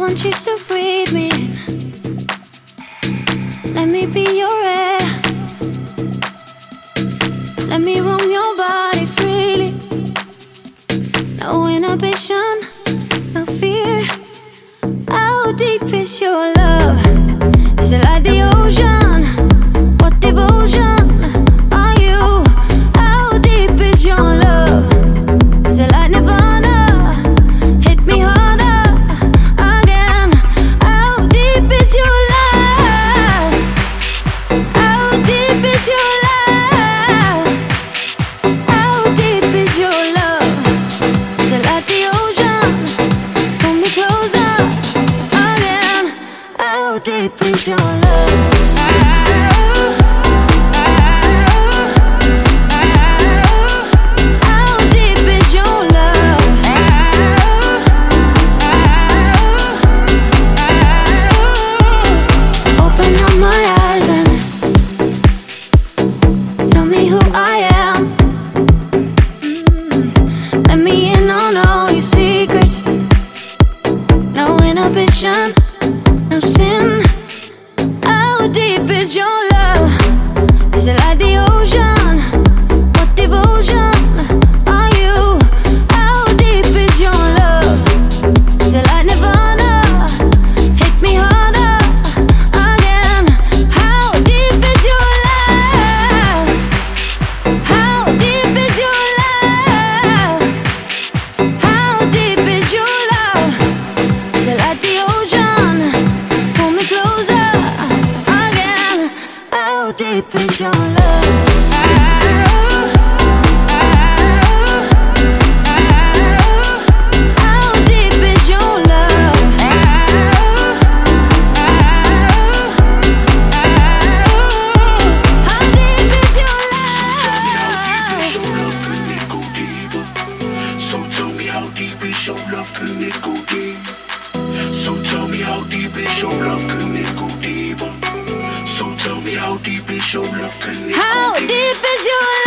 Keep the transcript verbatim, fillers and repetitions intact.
want you to breathe me in. Let me be your air. Let me roam your body freely. No inhibition, no fear. How deep is your love? Is it like the ocean? What devotion are you? How deep is your love? Is it like Nirvana? Hit me harder again. How deep is your love? How deep is your love? How deep is your love? Is it like the ocean? Pull me closer again. How deep is your love? No sin. How deep is your love? Is it like the ocean? What devotion are you? How deep is your love? Is it like Nirvana? Hit me harder again. How deep is your love? How deep is your love? How deep is your love? Is it like the How deep is your love? How deep is your love? How deep is your love? So tell me how deep is your love? Can it go deep? So tell me how deep is your love? Can it go deeper? So tell me how deep is your love? Can it go deep? How deep is your love?